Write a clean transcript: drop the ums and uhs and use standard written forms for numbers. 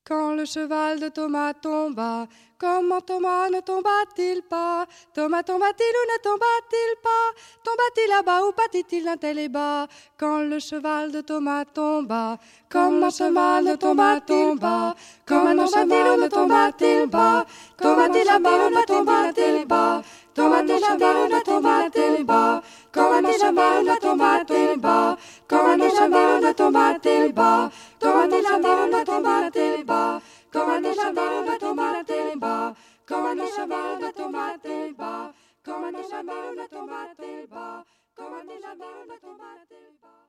Quand le cheval de Thomas tomba, comment Thomas ne tomba-t-il pas? Thomas tomba-t-il ou ne tomba-t-il pas? Tomba-t-il là-bas ou battit-il d'un tel et bas? Quand le cheval de Thomas tomba, comment Thomas ne tomba-t-il pas? Comment tomba-t-il ou ne tomba-t-il pas? Tomba-t-il là-bas ou ne tomba-t-il pas? Tomba-t-il là-bas ou ne tomba-t-il pas? Comment cheval ne tomba-t-il pas? Comment cheval ne tomba-t-il pas? Comment cheval ne tomba-t-il pas? Comment cheval ne tomba-t-il pas? Comment cheval ne tomba-t-il pas? Comment cheval ne tomba-t-il pas? Comment cheval ne tomba-t-il pas?